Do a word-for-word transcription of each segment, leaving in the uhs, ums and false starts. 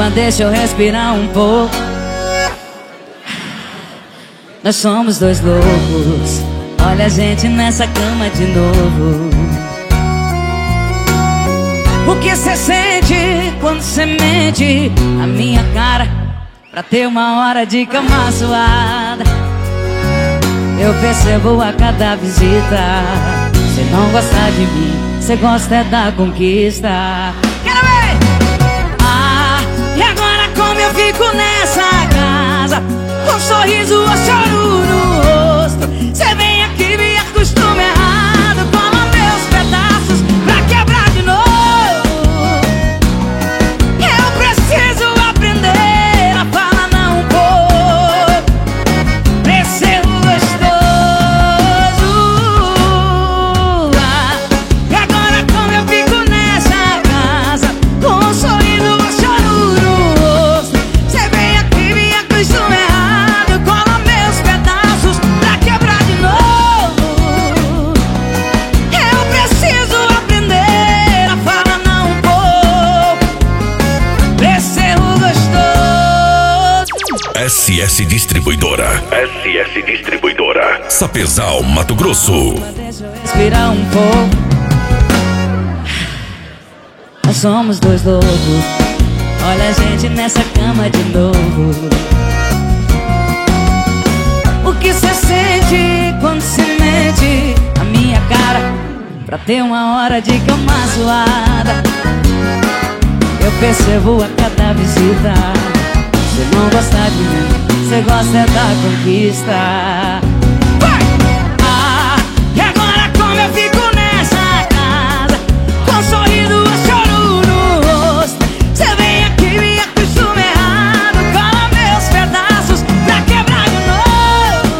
Calma, deixa eu respirar um pouco. Nós somos dois loucos. Olha a gente nessa cama de novo. O que cê sente quando cê mente na minha cara pra ter uma hora de cama suada? Eu percebo a cada visita. Cê não gosta de mim, cê gosta é da conquista. Quero ver! Ah, e agora como eu fico nessa casa, com um sorriso ou choro no rosto? Cê vem aqui, me acostuma errado, cola meus pedaços pra quebrar de novo. Eu preciso aprender a falar não um pouco, pra ser gostoso. Ah, e agora como eu fico nessa casa, com um sorriso ou choro no rosto? Cê vem aqui, me acostuma errado, cola meus pedaços pra quebrar de novo. Eu preciso aprender a falar não um pouco, pra ser gostoso. S S Distribuidora. S S Distribuidora. Sapezal, Mato Grosso. Deixa eu respirar um pouco. Nós somos dois loucos. Olha a gente nessa cama de novo. O que cê sente quando cê mente a minha cara pra ter uma hora de cama suada? Eu percebo a cada visita. Cê não gosta de mim, cê gosta é da conquista. Ah, e agora como eu fico nessa casa, com um sorriso ou choro no rosto? Cê vem aqui, me acostuma errado, cola meus pedaços pra quebrar de novo.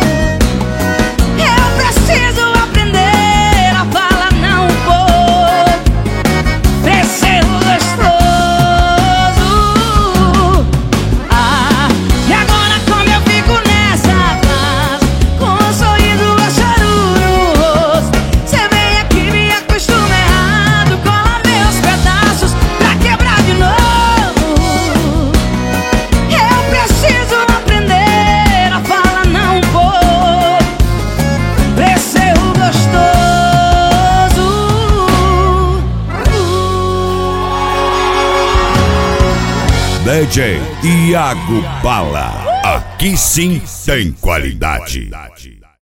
Eu preciso aprender a falar não um pouco, pra ser gostoso. Ah, e agora como eu fico nessa casa, com um sorriso ou choro no rosto? Cê vem aqui, me acostuma errado, cola meus pedaços pra quebrar de novo. Eu preciso aprender a falar não um pouco, pra ser gostoso. D J Iago Bala. Aqui sim tem qualidade.